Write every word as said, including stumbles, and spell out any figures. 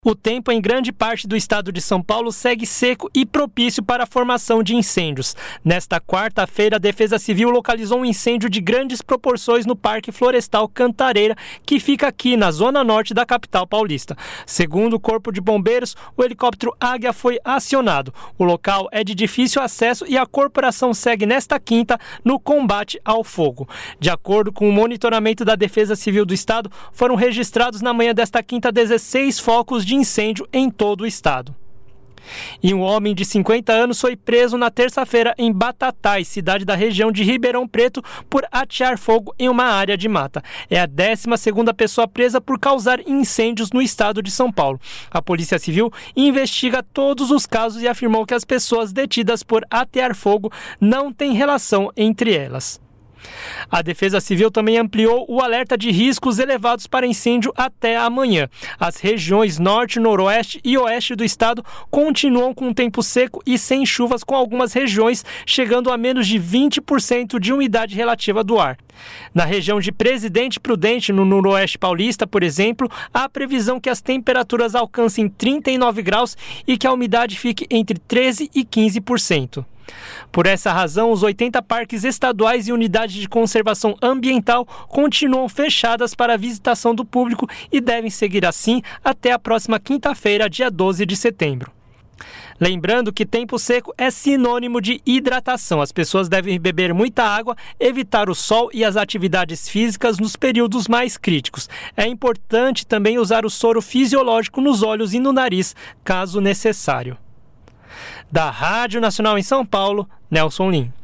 O tempo em grande parte do estado de São Paulo segue seco e propício para a formação de incêndios. Nesta quarta-feira, a Defesa Civil localizou um incêndio de grandes proporções no Parque Florestal Cantareira, que fica aqui na zona norte da capital paulista. Segundo o Corpo de Bombeiros, o helicóptero Águia foi acionado. O local é de difícil acesso e a corporação segue nesta quinta no combate ao fogo. De acordo com o monitoramento da Defesa Civil do Estado, foram registrados na manhã desta quinta dezesseis focos de de incêndio em todo o estado. E um homem de cinquenta anos foi preso na terça-feira em Batatais, cidade da região de Ribeirão Preto, por atear fogo em uma área de mata. É a décima segunda pessoa presa por causar incêndios no estado de São Paulo. A Polícia Civil investiga todos os casos e afirmou que as pessoas detidas por atear fogo não têm relação entre elas. A Defesa Civil também ampliou o alerta de riscos elevados para incêndio até amanhã. As regiões norte, noroeste e oeste do estado continuam com tempo seco e sem chuvas, com algumas regiões chegando a menos de vinte por cento de umidade relativa do ar. Na região de Presidente Prudente, no noroeste paulista, por exemplo, há previsão que as temperaturas alcancem trinta e nove graus e que a umidade fique entre treze e quinze por cento. Por essa razão, os oitenta parques estaduais e unidades de conservação ambiental continuam fechadas para a visitação do público e devem seguir assim até a próxima quinta-feira, dia doze de setembro. Lembrando que tempo seco é sinônimo de hidratação. As pessoas devem beber muita água, evitar o sol e as atividades físicas nos períodos mais críticos. É importante também usar o soro fisiológico nos olhos e no nariz, caso necessário. Da Rádio Nacional em São Paulo, Nelson Lim.